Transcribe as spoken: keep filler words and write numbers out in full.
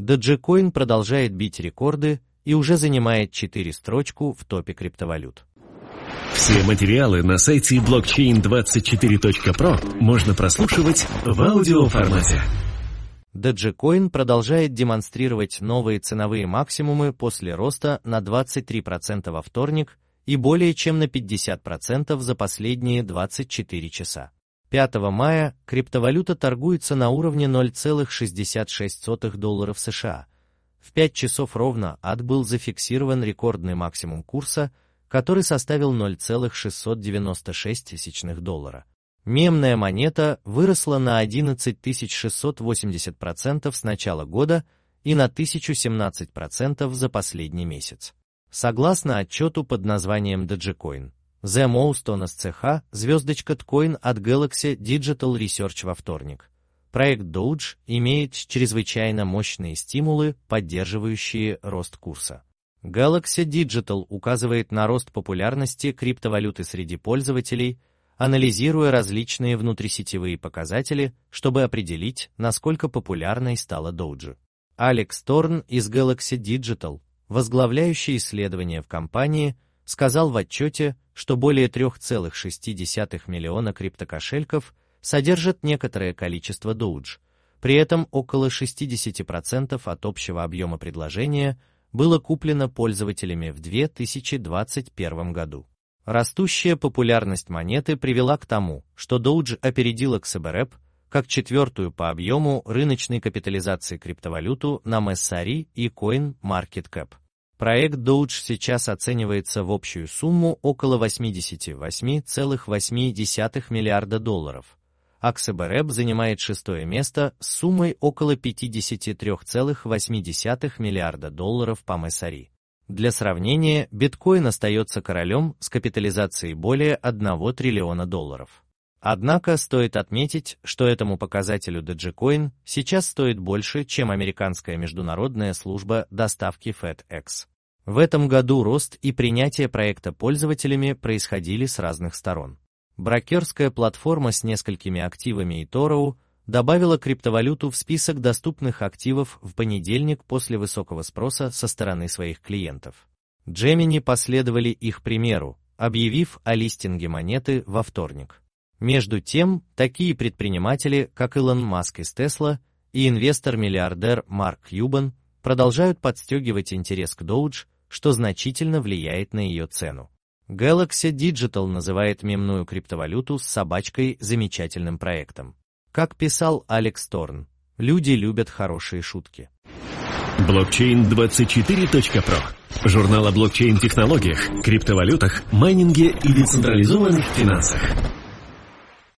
Dogecoin продолжает бить рекорды и уже занимает четыре строчку в топе криптовалют. Все материалы на сайте блокчейн двадцать четыре точка про можно прослушивать в аудиоформате. Dogecoin продолжает демонстрировать новые ценовые максимумы после роста на двадцать три процента во вторник и более чем на пятьдесят процентов за последние двадцать четыре часа. пятого мая криптовалюта торгуется на уровне ноль целых шестьдесят шесть сотых долларов США. В пять часов ровно ад был зафиксирован рекордный максимум курса, который составил ноль целых шестьсот девяносто шесть тысячных доллара. Мемная монета выросла на одиннадцать тысяч шестьсот восемьдесят процентов с начала года и на тысячу семнадцать процентов за последний месяц. Согласно отчету под названием Dogecoin, The Most Honest си эйч, звездочка Tcoin от Galaxy Digital Research во вторник, проект Doge имеет чрезвычайно мощные стимулы, поддерживающие рост курса. Galaxy Digital указывает на рост популярности криптовалюты среди пользователей, анализируя различные внутрисетевые показатели, чтобы определить, насколько популярной стала Doge. Алекс Торн из Galaxy Digital, возглавляющий исследования в компании, сказал в отчете, что более три целых шесть десятых миллиона криптокошельков содержат некоторое количество Doge, при этом около шестьдесят процентов от общего объема предложения было куплено пользователями в две тысячи двадцать первом году. Растущая популярность монеты привела к тому, что Doge опередила икс би эр и пи как четвертую по объему рыночной капитализации криптовалюту на Messari и CoinMarketCap. Проект Doge сейчас оценивается в общую сумму около восемьдесят восемь целых восемь десятых миллиарда долларов, а икс би эр и пи занимает шестое место с суммой около пятьдесят три целых восемь десятых миллиарда долларов по Messari. Для сравнения, биткоин остается королем с капитализацией более одного триллиона долларов. Однако стоит отметить, что этому показателю Dogecoin сейчас стоит больше, чем американская международная служба доставки FedEx. В этом году рост и принятие проекта пользователями происходили с разных сторон. Брокерская платформа с несколькими активами eToro добавила криптовалюту в список доступных активов в понедельник после высокого спроса со стороны своих клиентов. Gemini последовали их примеру, объявив о листинге монеты во вторник. Между тем, такие предприниматели, как Илон Маск из Tesla и инвестор-миллиардер Марк Кьюбан, продолжают подстегивать интерес к Doge, что значительно влияет на ее цену. Galaxy Digital называет мемную криптовалюту с собачкой замечательным проектом. Как писал Алекс Торн, люди любят хорошие шутки. блокчейн двадцать четыре точка про. Журнал о блокчейн-технологиях, криптовалютах, майнинге и децентрализованных финансах.